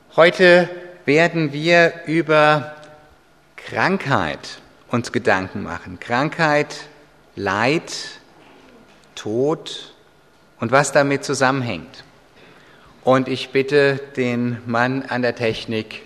Heute werden wir über Krankheit uns Gedanken machen. Krankheit, Leid, Tod und was damit zusammenhängt. Und ich bitte den Mann an der Technik,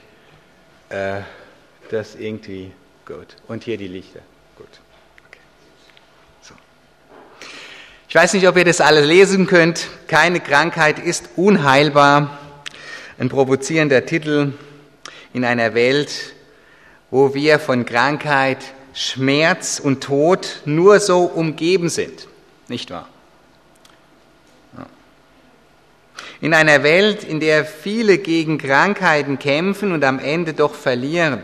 das irgendwie gut. Und hier die Lichter. Gut. Okay. So. Ich weiß nicht, ob ihr das alle lesen könnt. Keine Krankheit ist unheilbar. Ein provozierender Titel in einer Welt, wo wir von Krankheit, Schmerz und Tod nur so umgeben sind. Nicht wahr? Ja. In einer Welt, in der viele gegen Krankheiten kämpfen und am Ende doch verlieren.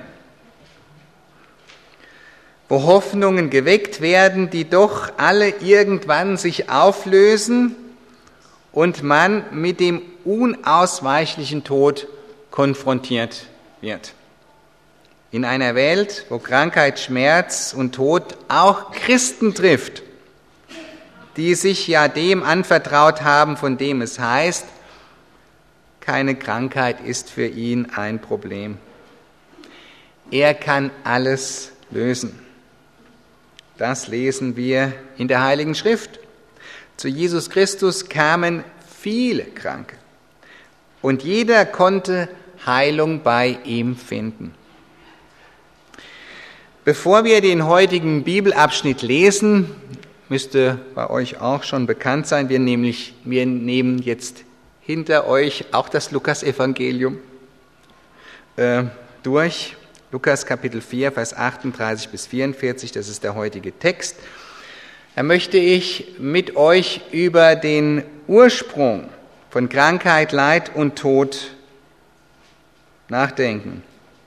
Wo Hoffnungen geweckt werden, die doch alle irgendwann sich auflösen und man mit dem unausweichlichen Tod konfrontiert wird. In einer Welt, wo Krankheit, Schmerz und Tod auch Christen trifft, die sich ja dem anvertraut haben, von dem es heißt, keine Krankheit ist für ihn ein Problem. Er kann alles lösen. Das lesen wir in der Heiligen Schrift. Zu Jesus Christus kamen viele Kranke und jeder konnte Heilung bei ihm finden. Bevor wir den heutigen Bibelabschnitt lesen, müsste bei euch auch schon bekannt sein, wir nehmen jetzt hinter euch auch das Lukas-Evangelium durch. Lukas Kapitel 4, Vers 38 bis 44, das ist der heutige Text. Da möchte ich mit euch über den Ursprung von Krankheit, Leid und Tod nachdenken.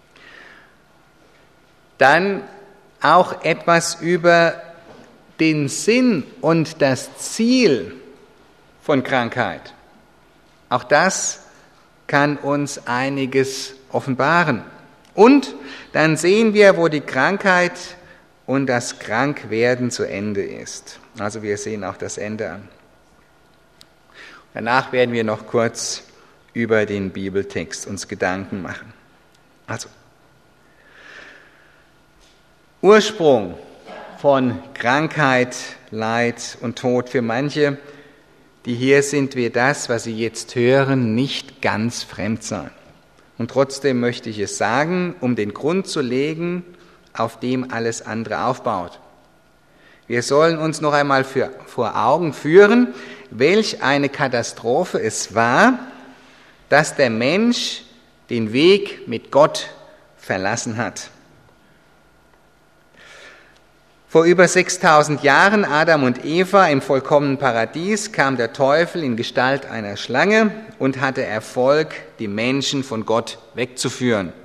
Dann auch etwas über den Sinn und das Ziel von Krankheit. Auch das kann uns einiges offenbaren. Und dann sehen wir, wo die Krankheit und das Krankwerden zu Ende ist. Also wir sehen auch das Ende an. Danach werden wir noch kurz über den Bibeltext uns Gedanken machen. Also, Ursprung von Krankheit, Leid und Tod. Für manche, die hier sind, wird das, was sie jetzt hören, nicht ganz fremd sein. Und trotzdem möchte ich es sagen, um den Grund zu legen, auf dem alles andere aufbaut. Wir sollen uns noch einmal vor Augen führen, welch eine Katastrophe es war, dass der Mensch den Weg mit Gott verlassen hat. Vor über 6000 Jahren, Adam und Eva im vollkommenen Paradies, kam der Teufel in Gestalt einer Schlange und hatte Erfolg, die Menschen von Gott wegzuführen.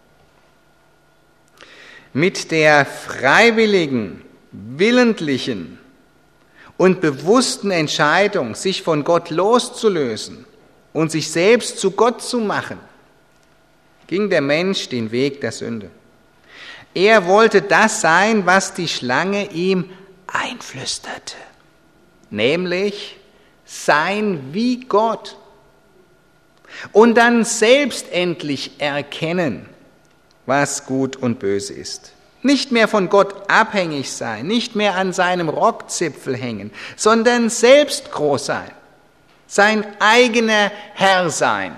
Mit der freiwilligen, willentlichen und bewussten Entscheidung, sich von Gott loszulösen und sich selbst zu Gott zu machen, ging der Mensch den Weg der Sünde. Er wollte das sein, was die Schlange ihm einflüsterte, nämlich sein wie Gott und dann selbst endlich erkennen, was gut und böse ist. Nicht mehr von Gott abhängig sein, nicht mehr an seinem Rockzipfel hängen, sondern selbst groß sein, sein eigener Herr sein.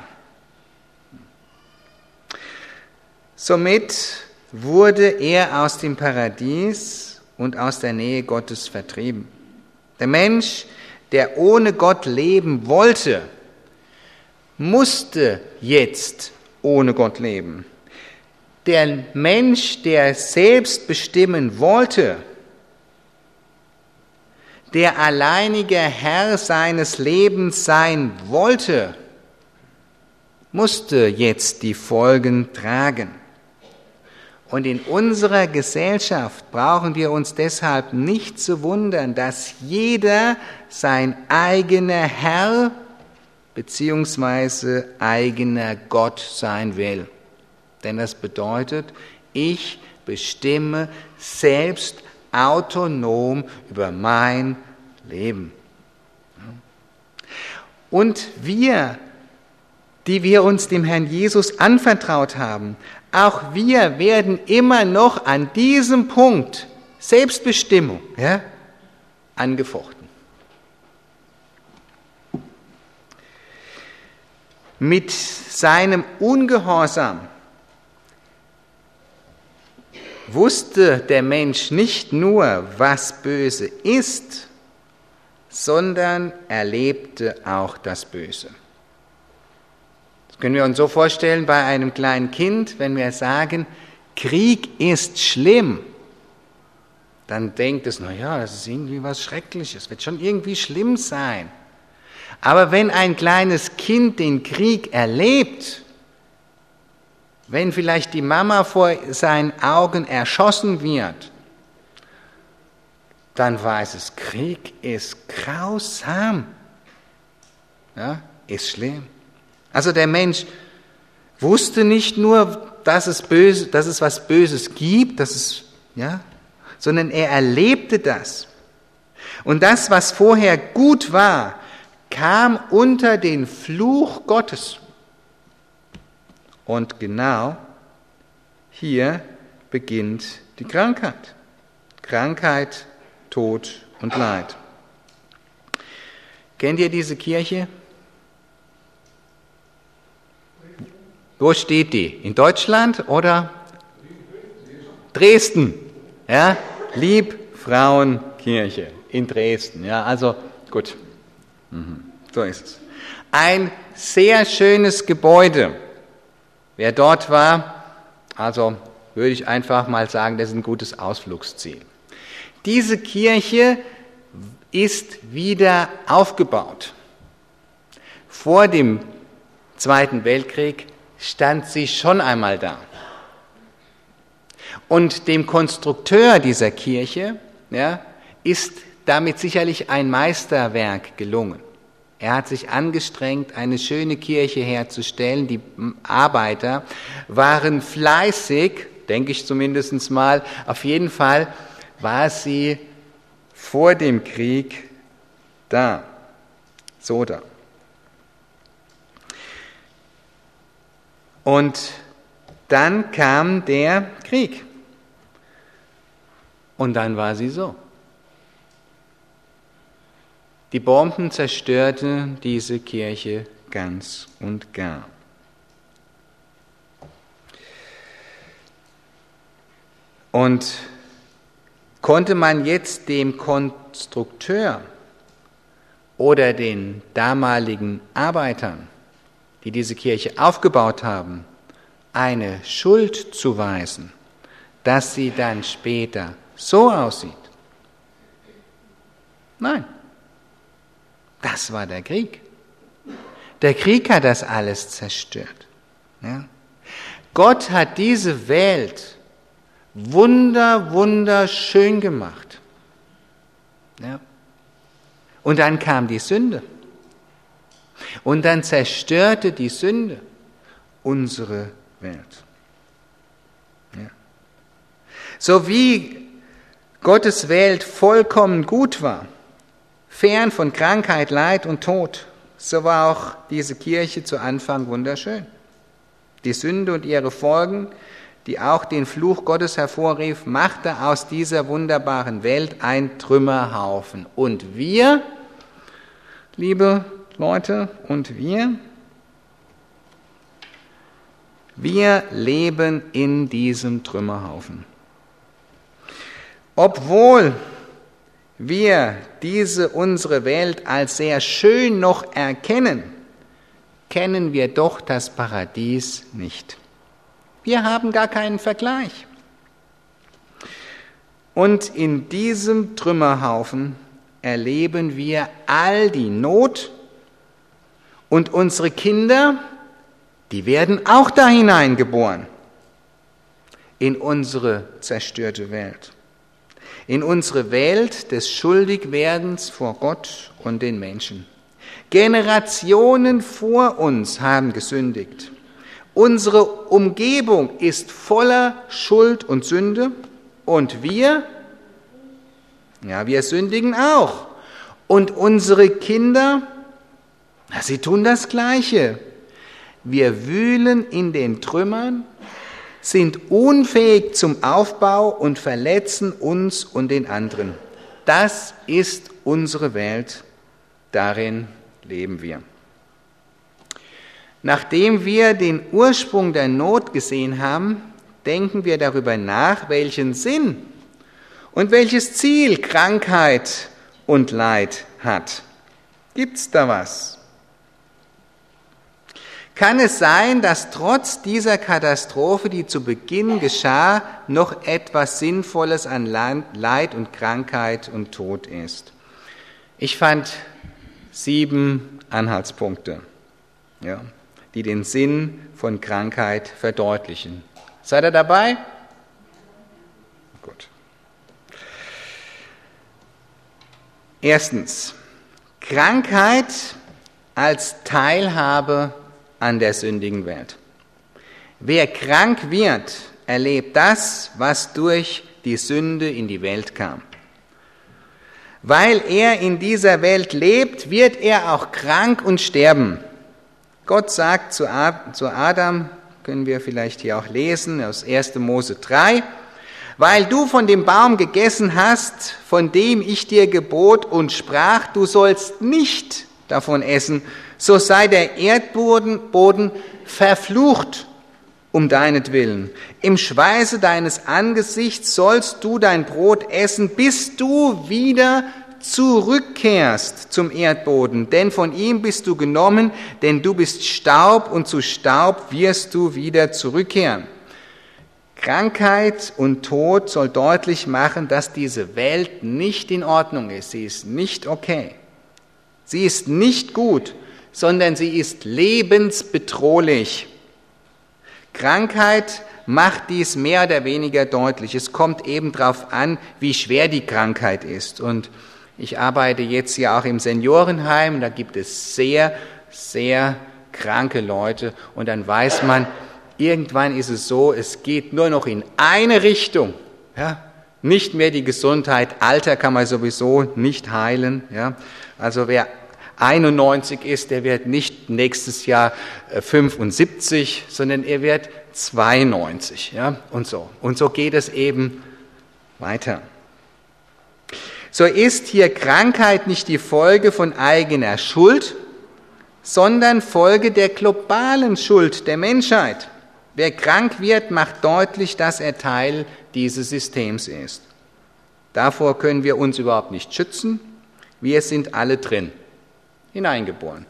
Somit wurde er aus dem Paradies und aus der Nähe Gottes vertrieben. Der Mensch, der ohne Gott leben wollte, musste jetzt ohne Gott leben. Der Mensch, der selbst bestimmen wollte, der alleiniger Herr seines Lebens sein wollte, musste jetzt die Folgen tragen. Und in unserer Gesellschaft brauchen wir uns deshalb nicht zu wundern, dass jeder sein eigener Herr bzw. eigener Gott sein will. Denn das bedeutet, ich bestimme selbst autonom über mein Leben. Und wir die wir uns dem Herrn Jesus anvertraut haben, auch wir werden immer noch an diesem Punkt Selbstbestimmung angefochten. Mit seinem Ungehorsam wusste der Mensch nicht nur, was böse ist, sondern erlebte auch das Böse. Das können wir uns so vorstellen bei einem kleinen Kind, wenn wir sagen, Krieg ist schlimm, dann denkt es, das ist irgendwie was Schreckliches, wird schon irgendwie schlimm sein. Aber wenn ein kleines Kind den Krieg erlebt, wenn vielleicht die Mama vor seinen Augen erschossen wird, dann weiß es, Krieg ist grausam, ist schlimm. Also der Mensch wusste nicht nur, dass es was Böses gibt, sondern er erlebte das. Und das, was vorher gut war, kam unter den Fluch Gottes. Und genau hier beginnt die Krankheit. Krankheit, Tod und Leid. Kennt ihr diese Kirche? Wo steht die? In Deutschland oder? Dresden. Ja? Liebfrauenkirche in Dresden. Ja, also gut. So ist es. Ein sehr schönes Gebäude. Wer dort war, also würde ich einfach mal sagen, das ist ein gutes Ausflugsziel. Diese Kirche ist wieder aufgebaut. Vor dem Zweiten Weltkrieg stand sie schon einmal da. Und dem Konstrukteur dieser Kirche ist damit sicherlich ein Meisterwerk gelungen. Er hat sich angestrengt, eine schöne Kirche herzustellen. Die Arbeiter waren fleißig, denke ich zumindest mal. Auf jeden Fall war sie vor dem Krieg da. So da. Und dann kam der Krieg. Und dann war sie so. Die Bomben zerstörten diese Kirche ganz und gar. Und konnte man jetzt dem Konstrukteur oder den damaligen Arbeitern, die diese Kirche aufgebaut haben, eine Schuld zuweisen, dass sie dann später so aussieht? Nein. Das war der Krieg. Der Krieg hat das alles zerstört. Ja? Gott hat diese Welt wunderschön gemacht. Ja? Und dann kam die Sünde. Und dann zerstörte die Sünde unsere Welt. Ja? So wie Gottes Welt vollkommen gut war, fern von Krankheit, Leid und Tod, so war auch diese Kirche zu Anfang wunderschön. Die Sünde und ihre Folgen, die auch den Fluch Gottes hervorrief, machte aus dieser wunderbaren Welt ein Trümmerhaufen. Und wir, liebe Leute, wir leben in diesem Trümmerhaufen. Obwohl wir unsere Welt als sehr schön noch erkennen, kennen wir doch das Paradies nicht. Wir haben gar keinen Vergleich. Und in diesem Trümmerhaufen erleben wir all die Not und unsere Kinder, die werden auch da hineingeboren, in unsere zerstörte Welt. In unsere Welt des Schuldigwerdens vor Gott und den Menschen. Generationen vor uns haben gesündigt. Unsere Umgebung ist voller Schuld und Sünde und wir sündigen auch. Und unsere Kinder, sie tun das Gleiche. Wir wühlen in den Trümmern, sind unfähig zum Aufbau und verletzen uns und den anderen. Das ist unsere Welt, darin leben wir. Nachdem wir den Ursprung der Not gesehen haben, denken wir darüber nach, welchen Sinn und welches Ziel Krankheit und Leid hat. Gibt's da was? Kann es sein, dass trotz dieser Katastrophe, die zu Beginn geschah, noch etwas Sinnvolles an Leid und Krankheit und Tod ist? Ich fand 7 Anhaltspunkte, ja, die den Sinn von Krankheit verdeutlichen. Seid ihr dabei? Gut. Erstens, Krankheit als Teilhabe an der sündigen Welt. Wer krank wird, erlebt das, was durch die Sünde in die Welt kam. Weil er in dieser Welt lebt, wird er auch krank und sterben. Gott sagt zu Adam, können wir vielleicht hier auch lesen, aus 1. Mose 3, weil du von dem Baum gegessen hast, von dem ich dir gebot und sprach, du sollst nicht davon essen, so sei der Erdboden verflucht um deinetwillen. Im Schweiße deines Angesichts sollst du dein Brot essen, bis du wieder zurückkehrst zum Erdboden, denn von ihm bist du genommen, denn du bist Staub und zu Staub wirst du wieder zurückkehren. Krankheit und Tod soll deutlich machen, dass diese Welt nicht in Ordnung ist. Sie ist nicht okay. Sie ist nicht gut, sondern sie ist lebensbedrohlich. Krankheit macht dies mehr oder weniger deutlich. Es kommt eben darauf an, wie schwer die Krankheit ist. Und ich arbeite jetzt ja auch im Seniorenheim, da gibt es sehr, sehr kranke Leute. Und dann weiß man, irgendwann ist es so, es geht nur noch in eine Richtung. Ja? Nicht mehr die Gesundheit, Alter kann man sowieso nicht heilen. Ja? Also wer 91 ist, der wird nicht nächstes Jahr 75, sondern er wird 92. Ja? Und so geht es eben weiter. So ist hier Krankheit nicht die Folge von eigener Schuld, sondern Folge der globalen Schuld der Menschheit. Wer krank wird, macht deutlich, dass er Teil dieses Systems ist. Davor können wir uns überhaupt nicht schützen. Wir sind alle drin, hineingeboren.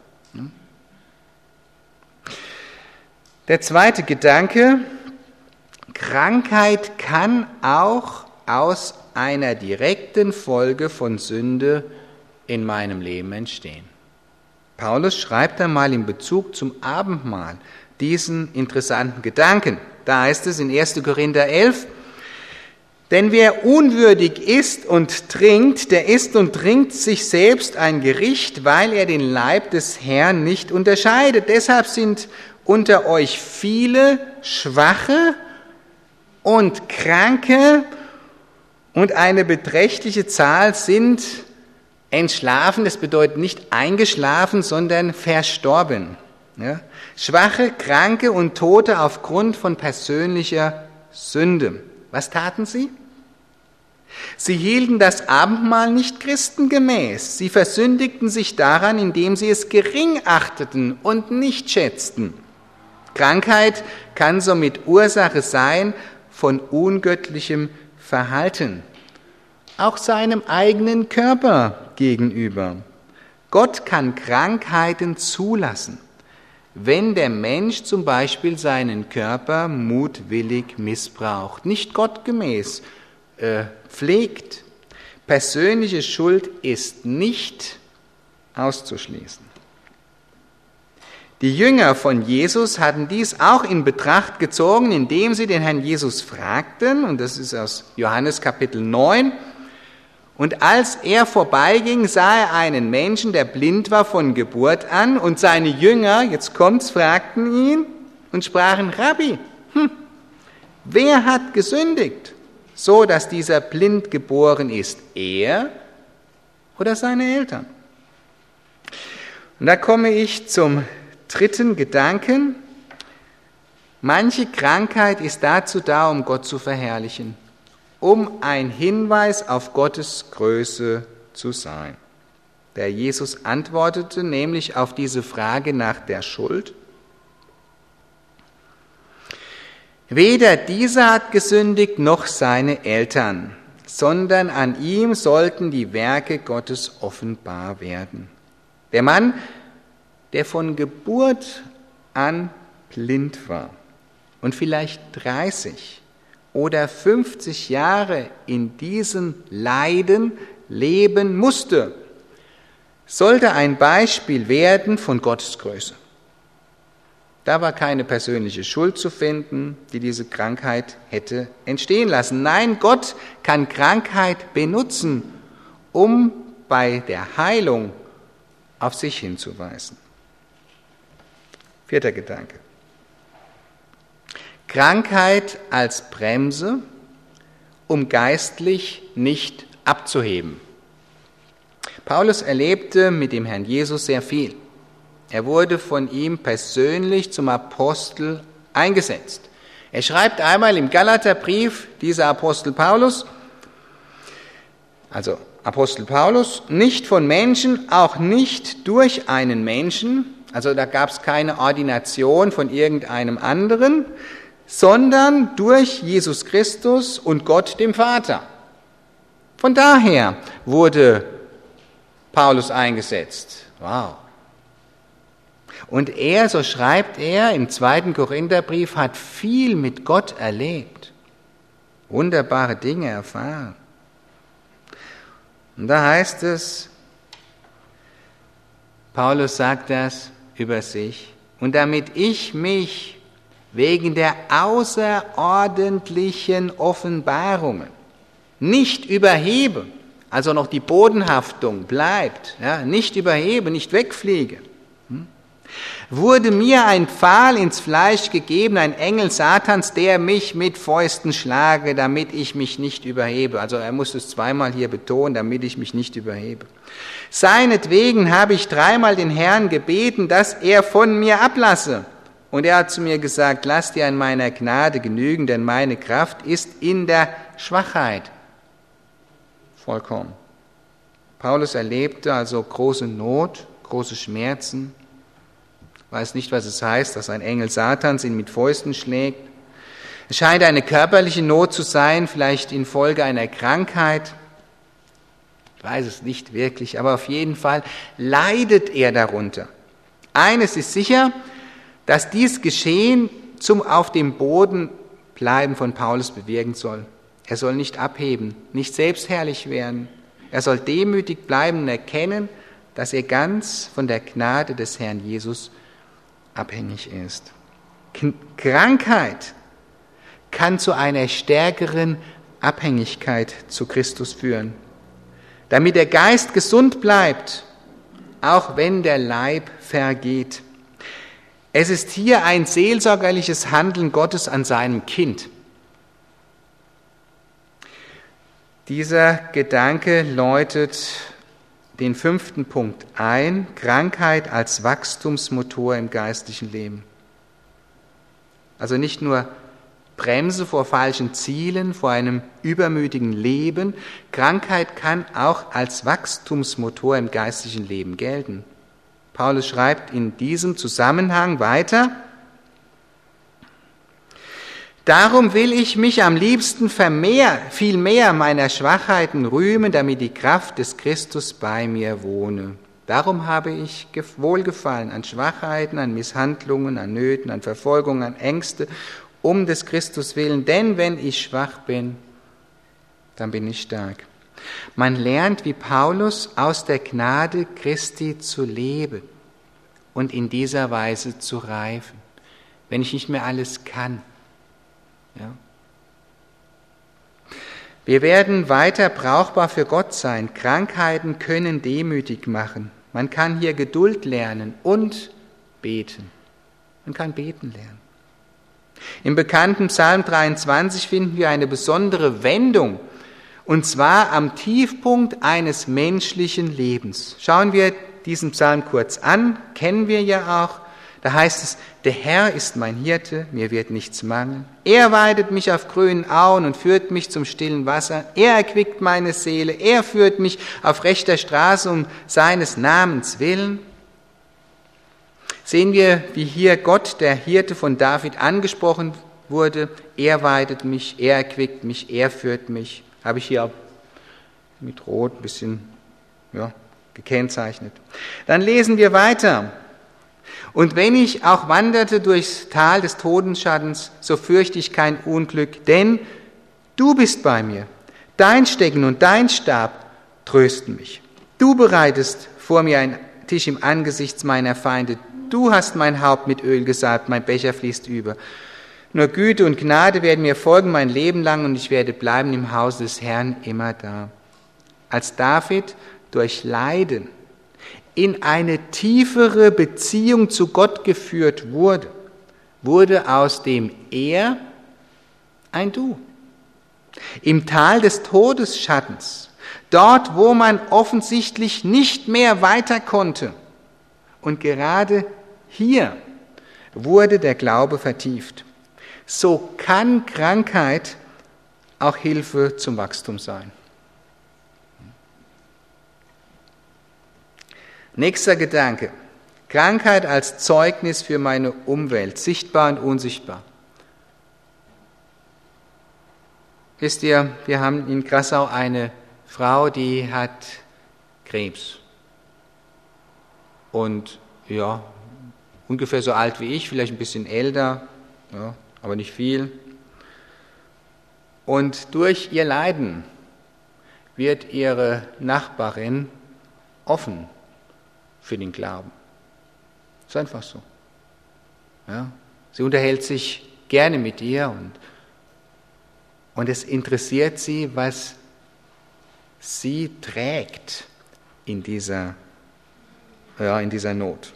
Der zweite Gedanke, Krankheit kann auch aus einer direkten Folge von Sünde in meinem Leben entstehen. Paulus schreibt einmal in Bezug zum Abendmahl diesen interessanten Gedanken. Da heißt es in 1. Korinther 11, denn wer unwürdig isst und trinkt, der isst und trinkt sich selbst ein Gericht, weil er den Leib des Herrn nicht unterscheidet. Deshalb sind unter euch viele Schwache und Kranke und eine beträchtliche Zahl sind entschlafen. Das bedeutet nicht eingeschlafen, sondern verstorben. Ja? Schwache, Kranke und Tote aufgrund von persönlicher Sünde. Was taten sie? Sie hielten das Abendmahl nicht christengemäß. Sie versündigten sich daran, indem sie es gering achteten und nicht schätzten. Krankheit kann somit Ursache sein von ungöttlichem Verhalten, auch seinem eigenen Körper gegenüber. Gott kann Krankheiten zulassen, wenn der Mensch zum Beispiel seinen Körper mutwillig missbraucht, nicht gottgemäß pflegt. Persönliche Schuld ist nicht auszuschließen. Die Jünger von Jesus hatten dies auch in Betracht gezogen, indem sie den Herrn Jesus fragten, und das ist aus Johannes Kapitel 9, und als er vorbeiging, sah er einen Menschen, der blind war von Geburt an, und seine Jünger, jetzt kommt's, fragten ihn und sprachen, Rabbi, wer hat gesündigt, so dass dieser blind geboren ist, er oder seine Eltern? Und da komme ich zum dritten Gedanken. Manche Krankheit ist dazu da, um Gott zu verherrlichen, um ein Hinweis auf Gottes Größe zu sein. Der Jesus antwortete nämlich auf diese Frage nach der Schuld: Weder dieser hat gesündigt, noch seine Eltern, sondern an ihm sollten die Werke Gottes offenbar werden. Der Mann, der von Geburt an blind war und vielleicht 30 oder 50 Jahre in diesem Leiden leben musste, sollte ein Beispiel werden von Gottes Größe. Da war keine persönliche Schuld zu finden, die diese Krankheit hätte entstehen lassen. Nein, Gott kann Krankheit benutzen, um bei der Heilung auf sich hinzuweisen. Vierter Gedanke. Krankheit als Bremse, um geistlich nicht abzuheben. Paulus erlebte mit dem Herrn Jesus sehr viel. Er wurde von ihm persönlich zum Apostel eingesetzt. Er schreibt einmal im Galaterbrief, dieser Apostel Paulus, nicht von Menschen, auch nicht durch einen Menschen, also da gab es keine Ordination von irgendeinem anderen, sondern durch Jesus Christus und Gott dem Vater. Von daher wurde Paulus eingesetzt. Wow. Und er, so schreibt er im 2. Korintherbrief, hat viel mit Gott erlebt, wunderbare Dinge erfahren. Und da heißt es, Paulus sagt das über sich: Und damit ich mich wegen der außerordentlichen Offenbarungen nicht überhebe, also noch die Bodenhaftung bleibt, ja, nicht überhebe, nicht wegfliege, wurde mir ein Pfahl ins Fleisch gegeben, ein Engel Satans, der mich mit Fäusten schlage, damit ich mich nicht überhebe. Also er muss es zweimal hier betonen, damit ich mich nicht überhebe. Seinetwegen habe ich 3-mal den Herrn gebeten, dass er von mir ablasse. Und er hat zu mir gesagt: Lass dir an meiner Gnade genügen, denn meine Kraft ist in der Schwachheit vollkommen. Paulus erlebte also große Not, große Schmerzen. Weiß nicht, was es heißt, dass ein Engel Satans ihn mit Fäusten schlägt. Es scheint eine körperliche Not zu sein, vielleicht infolge einer Krankheit. Ich weiß es nicht wirklich, aber auf jeden Fall leidet er darunter. Eines ist sicher, dass dies Geschehen zum auf dem Boden bleiben von Paulus bewirken soll. Er soll nicht abheben, nicht selbstherrlich werden. Er soll demütig bleiben und erkennen, dass er ganz von der Gnade des Herrn Jesus abhängig ist. Krankheit kann zu einer stärkeren Abhängigkeit zu Christus führen, damit der Geist gesund bleibt, auch wenn der Leib vergeht. Es ist hier ein seelsorgerliches Handeln Gottes an seinem Kind. Dieser Gedanke läutet den 5. Punkt ein: Krankheit als Wachstumsmotor im geistlichen Leben. Also nicht nur Bremse vor falschen Zielen, vor einem übermütigen Leben. Krankheit kann auch als Wachstumsmotor im geistlichen Leben gelten. Paulus schreibt in diesem Zusammenhang weiter: Darum will ich mich am liebsten viel mehr meiner Schwachheiten rühmen, damit die Kraft des Christus bei mir wohne. Darum habe ich Wohlgefallen an Schwachheiten, an Misshandlungen, an Nöten, an Verfolgungen, an Ängste, um des Christus willen. Denn wenn ich schwach bin, dann bin ich stark. Man lernt, wie Paulus, aus der Gnade Christi zu leben und in dieser Weise zu reifen. Wenn ich nicht mehr alles kann. Ja. Wir werden weiter brauchbar für Gott sein. Krankheiten können demütig machen. Man kann hier Geduld lernen und beten. Man kann beten lernen. Im bekannten Psalm 23 finden wir eine besondere Wendung, und zwar am Tiefpunkt eines menschlichen Lebens. Schauen wir diesen Psalm kurz an, kennen wir ja auch. Da heißt es, der Herr ist mein Hirte, mir wird nichts mangeln. Er weidet mich auf grünen Auen und führt mich zum stillen Wasser. Er erquickt meine Seele, er führt mich auf rechter Straße um seines Namens willen. Sehen wir, wie hier Gott, der Hirte von David, angesprochen wurde. Er weidet mich, er erquickt mich, er führt mich. Habe ich hier auch mit Rot ein bisschen gekennzeichnet. Dann lesen wir weiter. Und wenn ich auch wanderte durchs Tal des Todesschattens, so fürchte ich kein Unglück, denn du bist bei mir. Dein Stecken und dein Stab trösten mich. Du bereitest vor mir einen Tisch im Angesicht meiner Feinde. Du hast mein Haupt mit Öl gesalbt, mein Becher fließt über. Nur Güte und Gnade werden mir folgen mein Leben lang und ich werde bleiben im Hause des Herrn immer da. Als David durch Leiden in eine tiefere Beziehung zu Gott geführt wurde, wurde aus dem Er ein Du. Im Tal des Todesschattens, dort, wo man offensichtlich nicht mehr weiter konnte, und gerade hier wurde der Glaube vertieft. So kann Krankheit auch Hilfe zum Wachstum sein. Nächster Gedanke. Krankheit als Zeugnis für meine Umwelt, sichtbar und unsichtbar. Wisst ihr, wir haben in Grassau eine Frau, die hat Krebs. Und ungefähr so alt wie ich, vielleicht ein bisschen älter, aber nicht viel. Und durch ihr Leiden wird ihre Nachbarin offen für den Glauben. Ist einfach so. Ja? Sie unterhält sich gerne mit ihr und es interessiert sie, was sie trägt in dieser Not.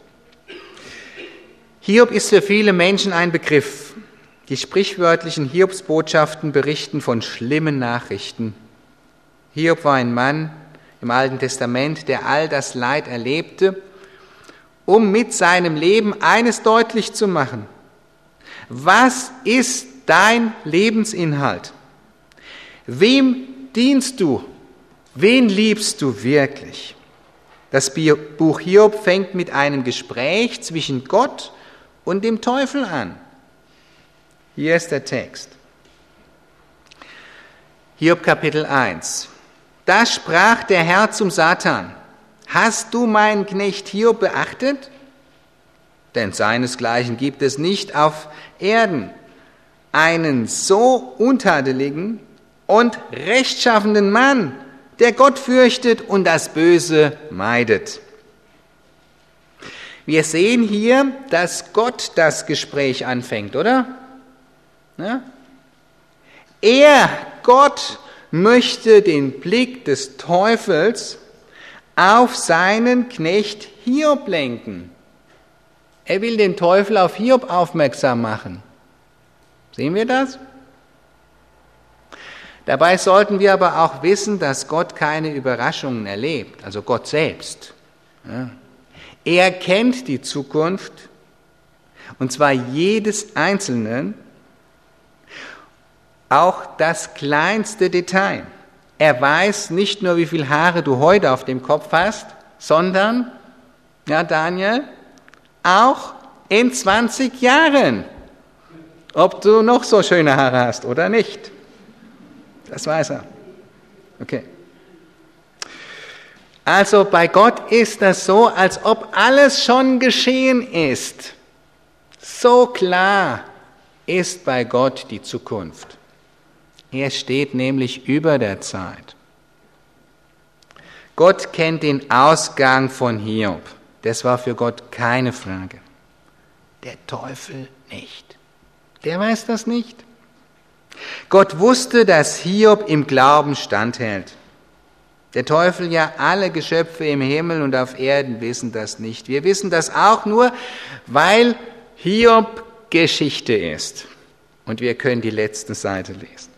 Hiob ist für viele Menschen ein Begriff. Die sprichwörtlichen Hiobsbotschaften berichten von schlimmen Nachrichten. Hiob war ein Mann im Alten Testament, der all das Leid erlebte, um mit seinem Leben eines deutlich zu machen. Was ist dein Lebensinhalt? Wem dienst du? Wen liebst du wirklich? Das Buch Hiob fängt mit einem Gespräch zwischen Gott und dem Teufel an. Hier ist der Text. Hiob Kapitel 1. Da sprach der Herr zum Satan: Hast du meinen Knecht Hiob beachtet? Denn seinesgleichen gibt es nicht auf Erden, einen so untadeligen und rechtschaffenen Mann, der Gott fürchtet und das Böse meidet. Wir sehen hier, dass Gott das Gespräch anfängt, oder? Ja? Gott, möchte den Blick des Teufels auf seinen Knecht Hiob lenken. Er will den Teufel auf Hiob aufmerksam machen. Sehen wir das? Dabei sollten wir aber auch wissen, dass Gott keine Überraschungen erlebt, also Gott selbst. Ja. Er kennt die Zukunft, und zwar jedes Einzelnen, auch das kleinste Detail. Er weiß nicht nur, wie viele Haare du heute auf dem Kopf hast, sondern, Daniel, auch in 20 Jahren, ob du noch so schöne Haare hast oder nicht. Das weiß er. Okay. Also bei Gott ist das so, als ob alles schon geschehen ist. So klar ist bei Gott die Zukunft. Er steht nämlich über der Zeit. Gott kennt den Ausgang von Hiob. Das war für Gott keine Frage. Der Teufel nicht. Der weiß das nicht. Gott wusste, dass Hiob im Glauben standhält. Der Teufel, ja, alle Geschöpfe im Himmel und auf Erden wissen das nicht. Wir wissen das auch nur, weil Hiob Geschichte ist. Und wir können die letzte Seite lesen.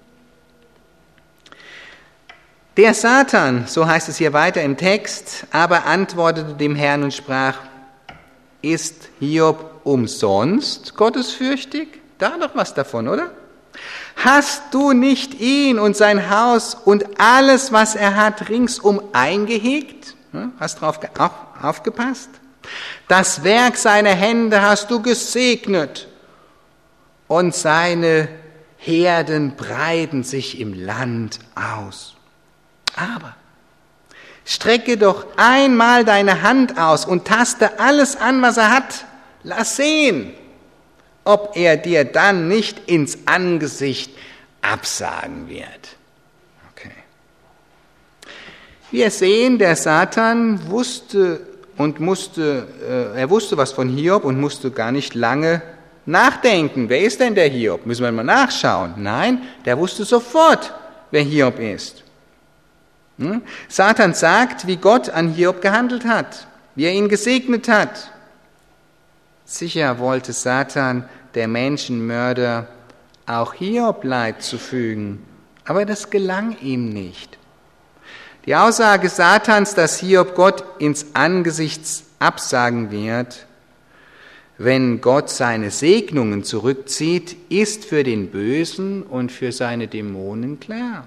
Der Satan, so heißt es hier weiter im Text, aber antwortete dem Herrn und sprach: Ist Hiob umsonst gottesfürchtig? Da noch was davon, oder? Hast du nicht ihn und sein Haus und alles, was er hat, ringsum eingehegt? Hast drauf aufgepasst? Das Werk seiner Hände hast du gesegnet und seine Herden breiten sich im Land aus. Aber strecke doch einmal deine Hand aus und taste alles an, was er hat. Lass sehen, ob er dir dann nicht ins Angesicht absagen wird. Okay. Wir sehen, der Satan wusste, was von Hiob und musste gar nicht lange nachdenken. Wer ist denn der Hiob? Müssen wir mal nachschauen. Nein, der wusste sofort, wer Hiob ist. Satan sagt, wie Gott an Hiob gehandelt hat, wie er ihn gesegnet hat. Sicher wollte Satan, der Menschenmörder, auch Hiob Leid zufügen, aber das gelang ihm nicht. Die Aussage Satans, dass Hiob Gott ins Angesicht absagen wird, wenn Gott seine Segnungen zurückzieht, ist für den Bösen und für seine Dämonen klar.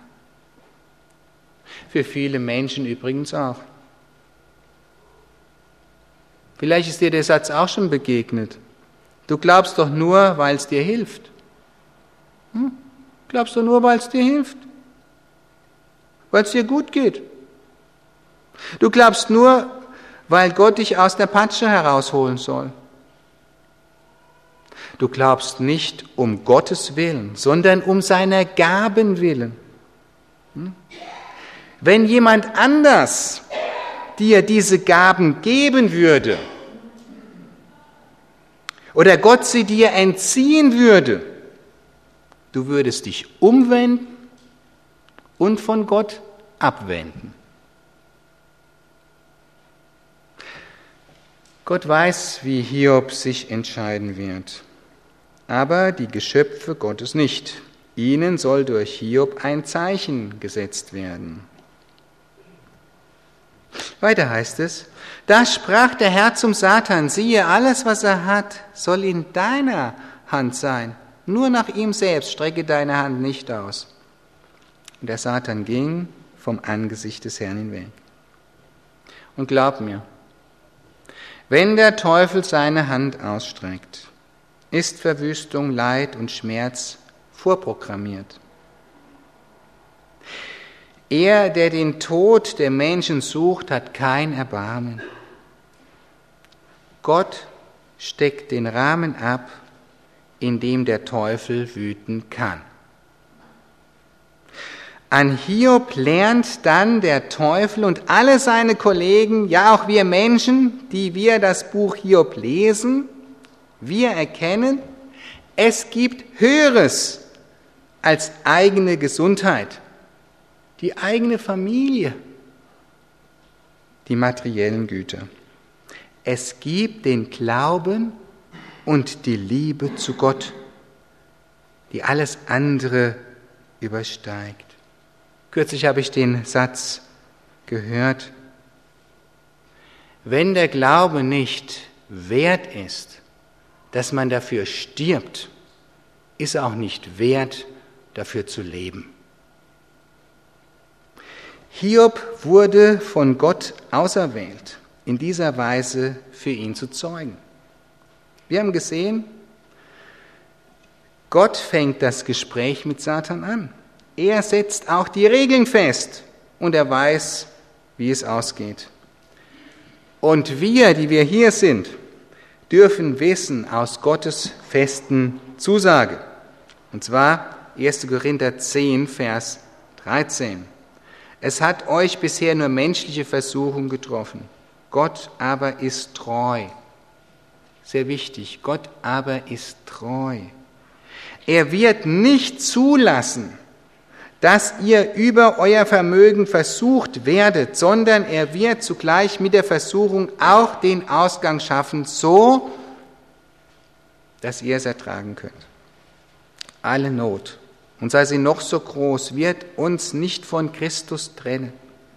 Für viele Menschen übrigens auch. Vielleicht ist dir der Satz auch schon begegnet. Du glaubst doch nur, weil es dir hilft. Glaubst du nur, weil es dir hilft? Weil es dir gut geht. Du glaubst nur, weil Gott dich aus der Patsche herausholen soll. Du glaubst nicht um Gottes Willen, sondern um seiner Gaben willen. Wenn jemand anders dir diese Gaben geben würde oder Gott sie dir entziehen würde, du würdest dich umwenden und von Gott abwenden. Gott weiß, wie Hiob sich entscheiden wird, aber die Geschöpfe Gottes nicht. Ihnen soll durch Hiob ein Zeichen gesetzt werden. Weiter heißt es, da sprach der Herr zum Satan, siehe, alles, was er hat, soll in deiner Hand sein. Nur nach ihm selbst strecke deine Hand nicht aus. Und der Satan ging vom Angesicht des Herrn hinweg. Und glaub mir, wenn der Teufel seine Hand ausstreckt, ist Verwüstung, Leid und Schmerz vorprogrammiert. Er, der den Tod der Menschen sucht, hat kein Erbarmen. Gott steckt den Rahmen ab, in dem der Teufel wüten kann. An Hiob lernt dann der Teufel und alle seine Kollegen, ja auch wir Menschen, die wir das Buch Hiob lesen, wir erkennen, es gibt Höheres als eigene Gesundheit, die eigene Familie, die materiellen Güter. Es gibt den Glauben und die Liebe zu Gott, die alles andere übersteigt. Kürzlich habe ich den Satz gehört, wenn der Glaube nicht wert ist, dass man dafür stirbt, ist er auch nicht wert, dafür zu leben. Hiob wurde von Gott auserwählt, in dieser Weise für ihn zu zeugen. Wir haben gesehen, Gott fängt das Gespräch mit Satan an. Er setzt auch die Regeln fest und er weiß, wie es ausgeht. Und wir, die wir hier sind, dürfen wissen aus Gottes festen Zusage. Und zwar 1. Korinther 10, Vers 13. Es hat euch bisher nur menschliche Versuchung getroffen. Gott aber ist treu. Sehr wichtig, Gott aber ist treu. Er wird nicht zulassen, dass ihr über euer Vermögen versucht werdet, sondern er wird zugleich mit der Versuchung auch den Ausgang schaffen, so, dass ihr es ertragen könnt. Alle Not, und sei sie noch so groß, wird uns nicht von Christus trennen.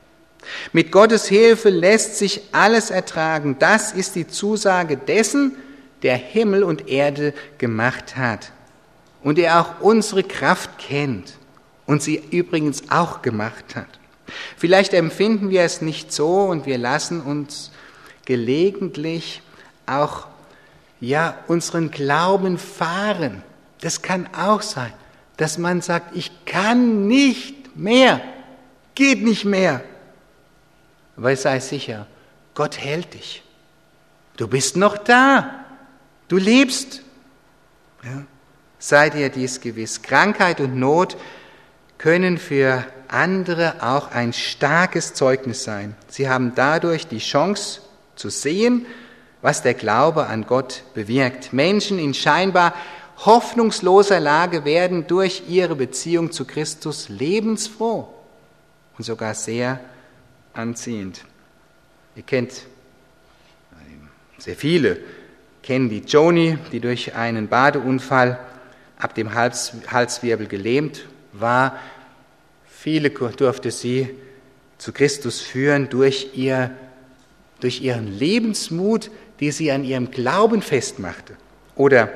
Mit Gottes Hilfe lässt sich alles ertragen. Das ist die Zusage dessen, der Himmel und Erde gemacht hat und der auch unsere Kraft kennt und sie übrigens auch gemacht hat. Vielleicht empfinden wir es nicht so und wir lassen uns gelegentlich auch unseren Glauben fahren. Das kann auch sein, dass man sagt, ich kann nicht mehr, geht nicht mehr. Aber sei sicher, Gott hält dich. Du bist noch da. Du lebst. Ja. Sei dir dies gewiss. Krankheit und Not können für andere auch ein starkes Zeugnis sein. Sie haben dadurch die Chance zu sehen, was der Glaube an Gott bewirkt. Menschen in scheinbar hoffnungsloser Lage werden durch ihre Beziehung zu Christus lebensfroh und sogar sehr anziehend. Ihr kennt, sehr viele kennen die Joni, die durch einen Badeunfall ab dem Halswirbel gelähmt war. Viele durfte sie zu Christus führen durch ihren Lebensmut, die sie an ihrem Glauben festmachte. Oder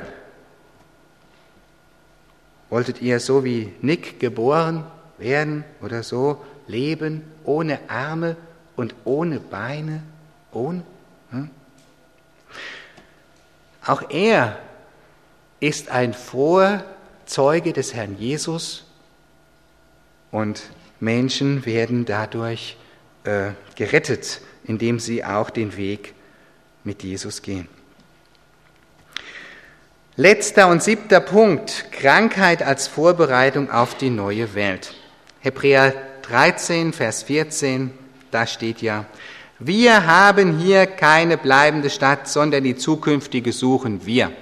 wolltet ihr so wie Nick geboren werden oder so leben, ohne Arme und ohne Beine? Auch er ist ein froher Zeuge des Herrn Jesus und Menschen werden dadurch gerettet, indem sie auch den Weg mit Jesus gehen. Letzter und 7. Punkt, Krankheit als Vorbereitung auf die neue Welt. Hebräer 13, Vers 14, da steht ja, wir haben hier keine bleibende Stadt, sondern die zukünftige suchen wir.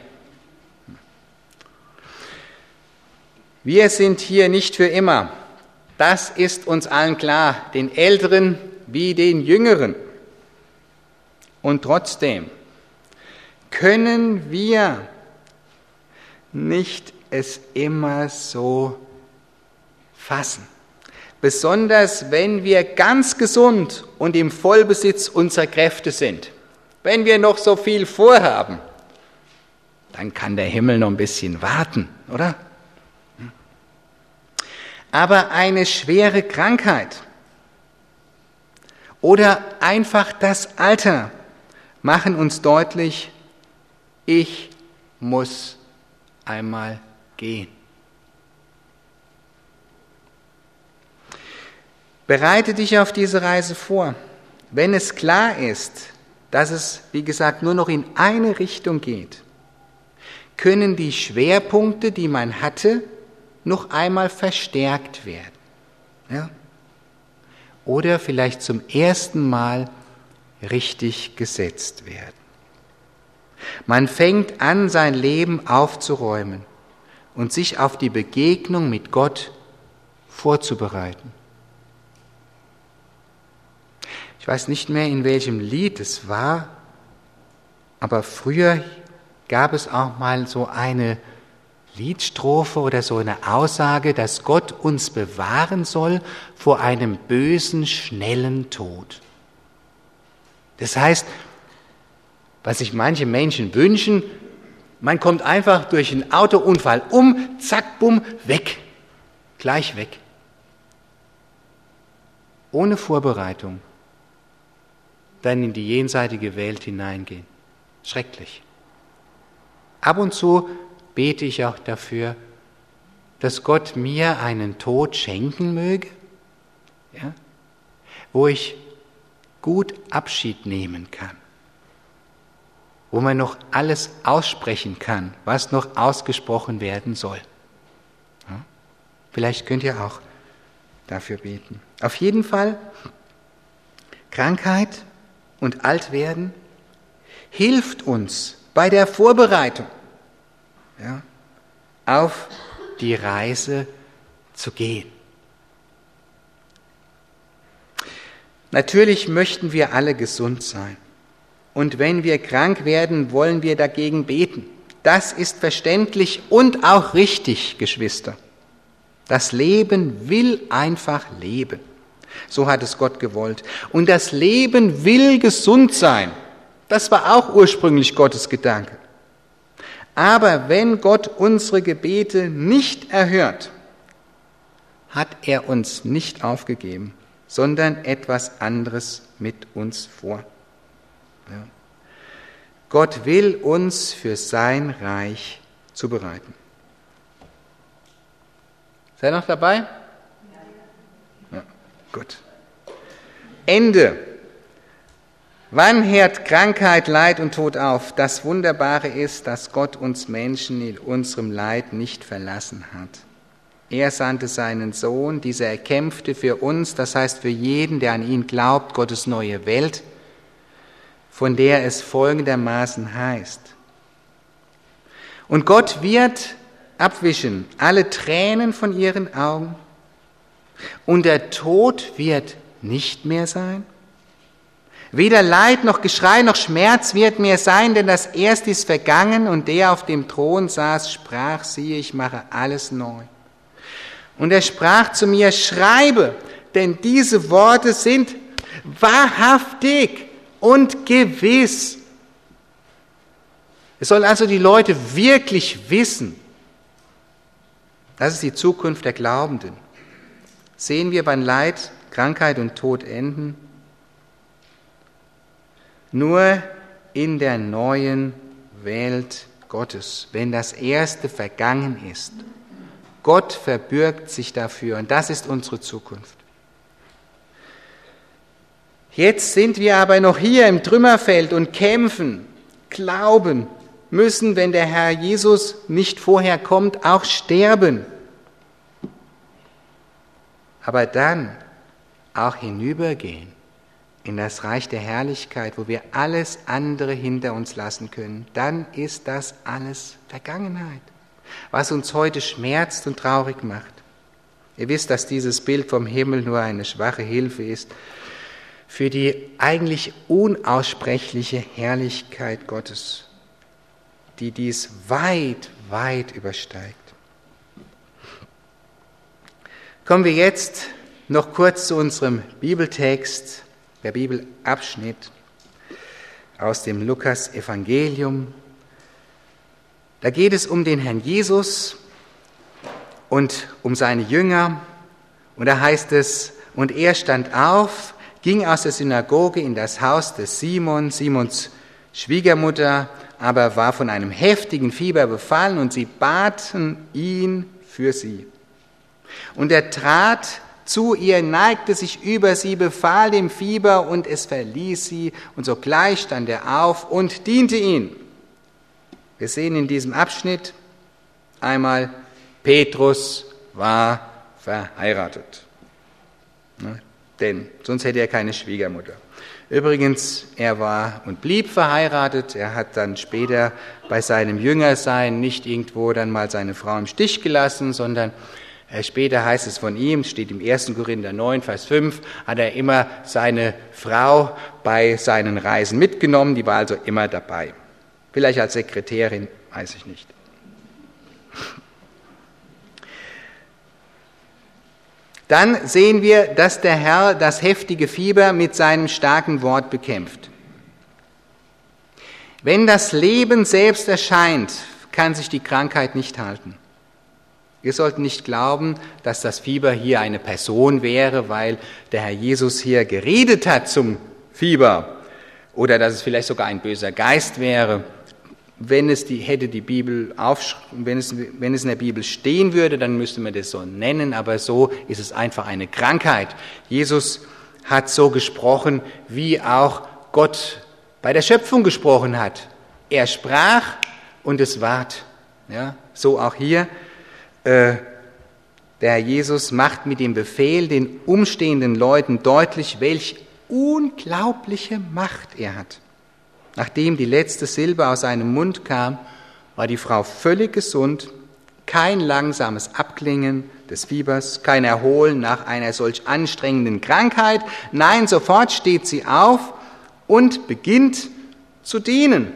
Wir sind hier nicht für immer. Das ist uns allen klar, den Älteren wie den Jüngeren. Und trotzdem können wir nicht es immer so fassen. Besonders wenn wir ganz gesund und im Vollbesitz unserer Kräfte sind. Wenn wir noch so viel vorhaben, dann kann der Himmel noch ein bisschen warten, oder? Aber eine schwere Krankheit oder einfach das Alter machen uns deutlich, ich muss einmal gehen. Bereite dich auf diese Reise vor. Wenn es klar ist, dass es, wie gesagt, nur noch in eine Richtung geht, können die Schwerpunkte, die man hatte, noch einmal verstärkt werden. Ja? Oder vielleicht zum ersten Mal richtig gesetzt werden. Man fängt an, sein Leben aufzuräumen und sich auf die Begegnung mit Gott vorzubereiten. Ich weiß nicht mehr, in welchem Lied es war, aber früher gab es auch mal so eine Liedstrophe oder so eine Aussage, dass Gott uns bewahren soll vor einem bösen, schnellen Tod. Das heißt, was sich manche Menschen wünschen, man kommt einfach durch einen Autounfall zack, bumm, weg, gleich weg. Ohne Vorbereitung dann in die jenseitige Welt hineingehen. Schrecklich. Ab und zu bete ich auch dafür, dass Gott mir einen Tod schenken möge, ja, wo ich gut Abschied nehmen kann, wo man noch alles aussprechen kann, was noch ausgesprochen werden soll. Ja, vielleicht könnt ihr auch dafür beten. Auf jeden Fall, Krankheit und Altwerden hilft uns bei der Vorbereitung, ja, auf die Reise zu gehen. Natürlich möchten wir alle gesund sein. Und wenn wir krank werden, wollen wir dagegen beten. Das ist verständlich und auch richtig, Geschwister. Das Leben will einfach leben. So hat es Gott gewollt. Und das Leben will gesund sein. Das war auch ursprünglich Gottes Gedanke. Aber wenn Gott unsere Gebete nicht erhört, hat er uns nicht aufgegeben, sondern etwas anderes mit uns vor. Ja. Gott will uns für sein Reich zubereiten. Seid ihr noch dabei? Ja, gut. Ende. Wann hört Krankheit, Leid und Tod auf? Das Wunderbare ist, dass Gott uns Menschen in unserem Leid nicht verlassen hat. Er sandte seinen Sohn, dieser erkämpfte für uns, das heißt für jeden, der an ihn glaubt, Gottes neue Welt, von der es folgendermaßen heißt. Und Gott wird abwischen alle Tränen von ihren Augen und der Tod wird nicht mehr sein. Weder Leid noch Geschrei noch Schmerz wird mehr sein, denn das Erste ist vergangen und der auf dem Thron saß, sprach, siehe, ich mache alles neu. Und er sprach zu mir, schreibe, denn diese Worte sind wahrhaftig und gewiss. Es sollen also die Leute wirklich wissen. Das ist die Zukunft der Glaubenden. Sehen wir, wann Leid, Krankheit und Tod enden? Nur in der neuen Welt Gottes, wenn das Erste vergangen ist. Gott verbürgt sich dafür und das ist unsere Zukunft. Jetzt sind wir aber noch hier im Trümmerfeld und kämpfen, glauben, müssen, wenn der Herr Jesus nicht vorher kommt, auch sterben. Aber dann auch hinübergehen in das Reich der Herrlichkeit, wo wir alles andere hinter uns lassen können. Dann ist das alles Vergangenheit, was uns heute schmerzt und traurig macht. Ihr wisst, dass dieses Bild vom Himmel nur eine schwache Hilfe ist für die eigentlich unaussprechliche Herrlichkeit Gottes, die dies weit, weit übersteigt. Kommen wir jetzt noch kurz zu unserem Bibeltext, der Bibelabschnitt aus dem Lukas-Evangelium. Da geht es um den Herrn Jesus und um seine Jünger. Und da heißt es, und er stand auf, ging aus der Synagoge in das Haus des Simon. Simons Schwiegermutter aber war von einem heftigen Fieber befallen und sie baten ihn für sie. Und er trat zu ihr, neigte sich über sie, befahl dem Fieber und es verließ sie und sogleich stand er auf und diente ihnen. Wir sehen in diesem Abschnitt einmal, Petrus war verheiratet. Denn sonst hätte er keine Schwiegermutter. Übrigens, er war und blieb verheiratet. Er hat dann später bei seinem Jüngersein nicht irgendwo dann mal seine Frau im Stich gelassen, sondern später heißt es von ihm, steht im 1. Korinther 9, Vers 5, hat er immer seine Frau bei seinen Reisen mitgenommen, die war also immer dabei. Vielleicht als Sekretärin, weiß ich nicht. Dann sehen wir, dass der Herr das heftige Fieber mit seinem starken Wort bekämpft. Wenn das Leben selbst erscheint, kann sich die Krankheit nicht halten. Wir sollten nicht glauben, dass das Fieber hier eine Person wäre, weil der Herr Jesus hier geredet hat zum Fieber oder dass es vielleicht sogar ein böser Geist wäre. Wenn es in der Bibel stehen würde, dann müsste man das so nennen, aber so ist es einfach eine Krankheit. Jesus hat so gesprochen, wie auch Gott bei der Schöpfung gesprochen hat. Er sprach und es ward. Ja, so auch hier. Der Herr Jesus macht mit dem Befehl den umstehenden Leuten deutlich, welch unglaubliche Macht er hat. Nachdem die letzte Silbe aus seinem Mund kam, war die Frau völlig gesund, kein langsames Abklingen des Fiebers, kein Erholen nach einer solch anstrengenden Krankheit. Nein, sofort steht sie auf und beginnt zu dienen.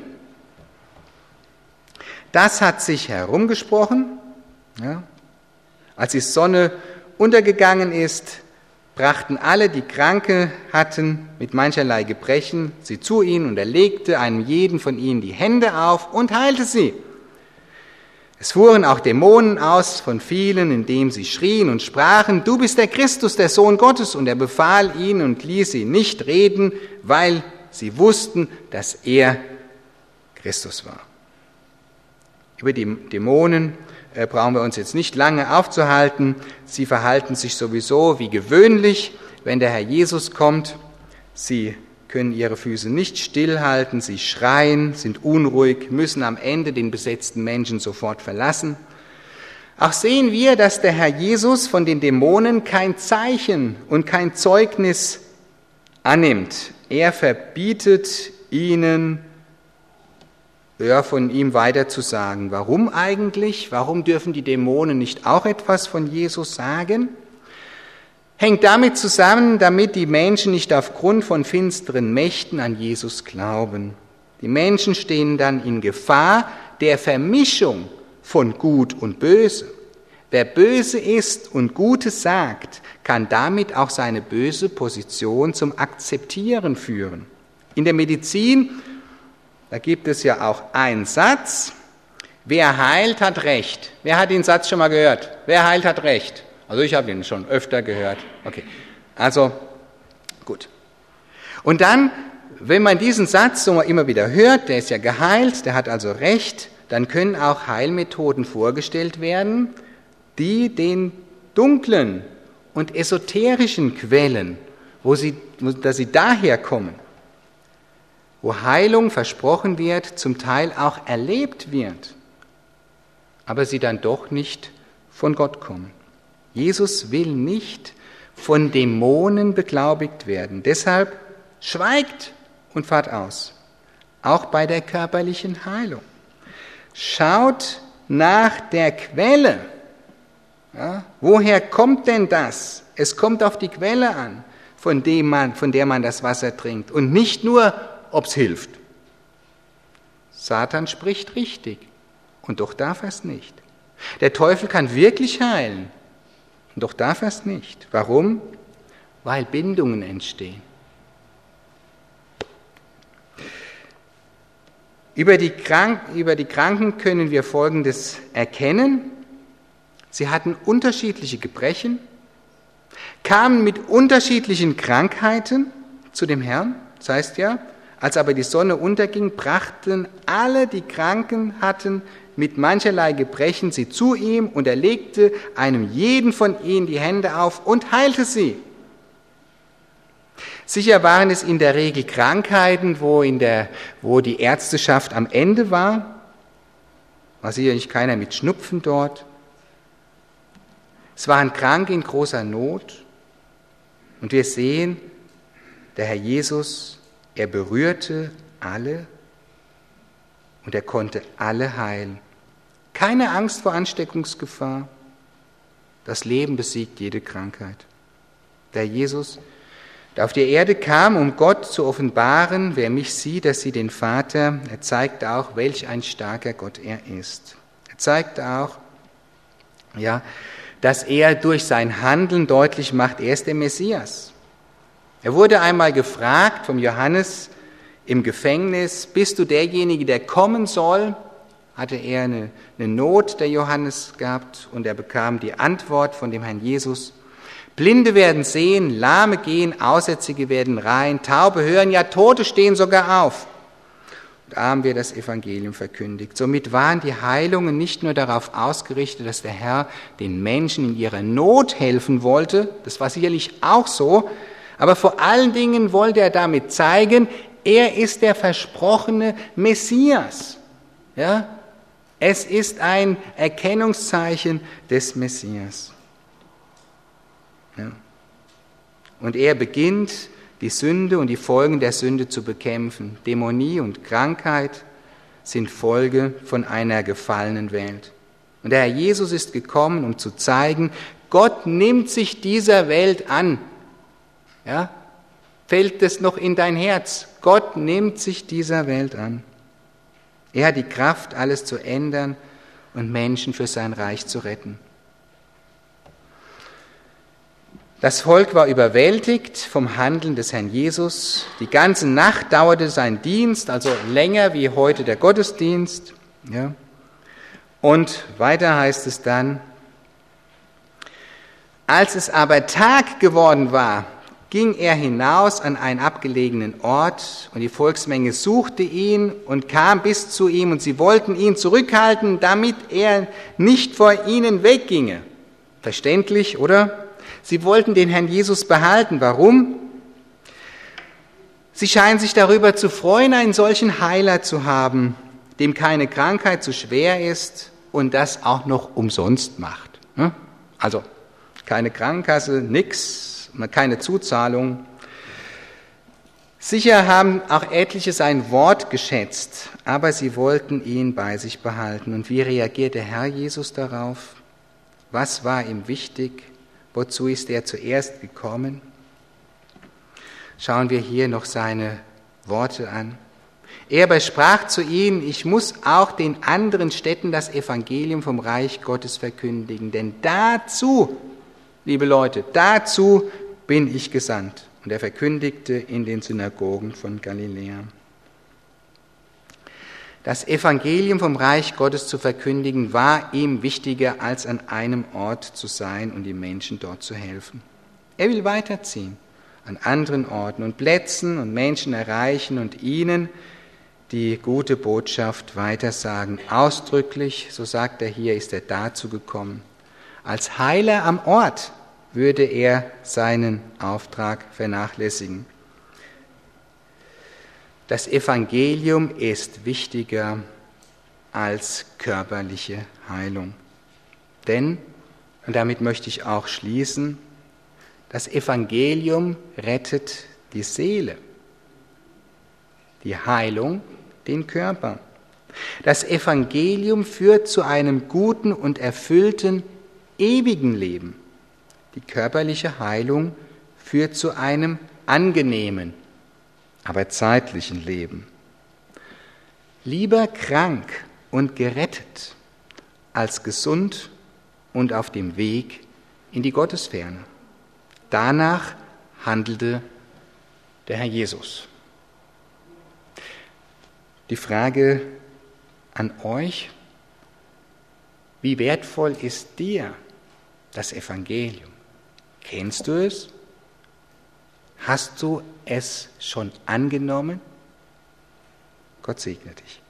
Das hat sich herumgesprochen. Ja, als die Sonne untergegangen ist, brachten alle, die Kranke hatten, mit mancherlei Gebrechen, sie zu ihnen, und er legte einem jeden von ihnen die Hände auf und heilte sie. Es fuhren auch Dämonen aus von vielen, indem sie schrien und sprachen, du bist der Christus, der Sohn Gottes, und er befahl ihnen und ließ sie nicht reden, weil sie wussten, dass er Christus war. Über die Dämonen brauchen wir uns jetzt nicht lange aufzuhalten. Sie verhalten sich sowieso wie gewöhnlich, wenn der Herr Jesus kommt. Sie können ihre Füße nicht stillhalten, sie schreien, sind unruhig, müssen am Ende den besetzten Menschen sofort verlassen. Auch sehen wir, dass der Herr Jesus von den Dämonen kein Zeichen und kein Zeugnis annimmt. Er verbietet ihnen, von ihm weiterzusagen. Warum eigentlich? Warum dürfen die Dämonen nicht auch etwas von Jesus sagen? Hängt damit zusammen, damit die Menschen nicht aufgrund von finsteren Mächten an Jesus glauben. Die Menschen stehen dann in Gefahr der Vermischung von Gut und Böse. Wer böse ist und Gutes sagt, kann damit auch seine böse Position zum Akzeptieren führen. In der Medizin, da gibt es ja auch einen Satz, wer heilt, hat Recht. Wer hat den Satz schon mal gehört? Wer heilt, hat Recht. Also ich habe ihn schon öfter gehört. Okay, also gut. Und dann, wenn man diesen Satz so immer wieder hört, der ist ja geheilt, der hat also Recht, dann können auch Heilmethoden vorgestellt werden, die den dunklen und esoterischen Quellen, dass sie daher kommen, wo Heilung versprochen wird, zum Teil auch erlebt wird, aber sie dann doch nicht von Gott kommen. Jesus will nicht von Dämonen beglaubigt werden. Deshalb schweigt und fahrt aus, auch bei der körperlichen Heilung. Schaut nach der Quelle. Ja, woher kommt denn das? Es kommt auf die Quelle an, von der man das Wasser trinkt und nicht nur, ob es hilft. Satan spricht richtig und doch darf er es nicht. Der Teufel kann wirklich heilen und doch darf er es nicht. Warum? Weil Bindungen entstehen. Über die Kranken können wir Folgendes erkennen. Sie hatten unterschiedliche Gebrechen, kamen mit unterschiedlichen Krankheiten zu dem Herrn. Das heißt ja, als aber die Sonne unterging, brachten alle, die Kranken hatten, mit mancherlei Gebrechen sie zu ihm, und er legte einem jeden von ihnen die Hände auf und heilte sie. Sicher waren es in der Regel Krankheiten, wo die Ärzteschaft am Ende war sicherlich keiner mit Schnupfen dort. Es waren Kranke in großer Not, und wir sehen, der Herr Jesus, er berührte alle und er konnte alle heilen. Keine Angst vor Ansteckungsgefahr. Das Leben besiegt jede Krankheit. Der Jesus, der auf die Erde kam, um Gott zu offenbaren, wer mich sieht, der sieht den Vater. Er zeigt auch, welch ein starker Gott er ist. Er zeigt auch, dass er durch sein Handeln deutlich macht, er ist der Messias. Er wurde einmal gefragt vom Johannes im Gefängnis, bist du derjenige, der kommen soll? Hatte er eine Not, der Johannes, gehabt, und er bekam die Antwort von dem Herrn Jesus. Blinde werden sehen, Lahme gehen, Aussätzige werden rein, Taube hören, ja Tote stehen sogar auf. Und da haben wir das Evangelium verkündigt. Somit waren die Heilungen nicht nur darauf ausgerichtet, dass der Herr den Menschen in ihrer Not helfen wollte, das war sicherlich auch so, aber vor allen Dingen wollte er damit zeigen, er ist der versprochene Messias. Ja? Es ist ein Erkennungszeichen des Messias. Ja. Und er beginnt, die Sünde und die Folgen der Sünde zu bekämpfen. Dämonie und Krankheit sind Folge von einer gefallenen Welt. Und der Herr Jesus ist gekommen, um zu zeigen, Gott nimmt sich dieser Welt an. Ja? Fällt es noch in dein Herz? Gott nimmt sich dieser Welt an. Er hat die Kraft, alles zu ändern und Menschen für sein Reich zu retten. Das Volk war überwältigt vom Handeln des Herrn Jesus. Die ganze Nacht dauerte sein Dienst, also länger wie heute der Gottesdienst. Ja. Und weiter heißt es dann, als es aber Tag geworden war, ging er hinaus an einen abgelegenen Ort und die Volksmenge suchte ihn und kam bis zu ihm und sie wollten ihn zurückhalten, damit er nicht vor ihnen wegginge. Verständlich, oder? Sie wollten den Herrn Jesus behalten. Warum? Sie scheinen sich darüber zu freuen, einen solchen Heiler zu haben, dem keine Krankheit zu schwer ist und das auch noch umsonst macht. Also keine Krankenkasse, nix, keine Zuzahlung. Sicher haben auch etliche sein Wort geschätzt, aber sie wollten ihn bei sich behalten. Und wie reagiert der Herr Jesus darauf? Was war ihm wichtig? Wozu ist er zuerst gekommen? Schauen wir hier noch seine Worte an. Er aber sprach zu ihnen, ich muss auch den anderen Städten das Evangelium vom Reich Gottes verkündigen, denn dazu, liebe Leute, dazu bin ich gesandt. Und er verkündigte in den Synagogen von Galiläa. Das Evangelium vom Reich Gottes zu verkündigen, war ihm wichtiger, als an einem Ort zu sein und den Menschen dort zu helfen. Er will weiterziehen, an anderen Orten und Plätzen und Menschen erreichen und ihnen die gute Botschaft weitersagen. Ausdrücklich, so sagt er hier, ist er dazu gekommen. Als Heiler am Ort würde er seinen Auftrag vernachlässigen. Das Evangelium ist wichtiger als körperliche Heilung. Denn, und damit möchte ich auch schließen, das Evangelium rettet die Seele, die Heilung den Körper. Das Evangelium führt zu einem guten und erfüllten ewigen Leben. Die körperliche Heilung führt zu einem angenehmen, aber zeitlichen Leben. Lieber krank und gerettet, als gesund und auf dem Weg in die Gottesferne. Danach handelte der Herr Jesus. Die Frage an euch, wie wertvoll ist dir das Evangelium? Kennst du es? Hast du es schon angenommen? Gott segne dich.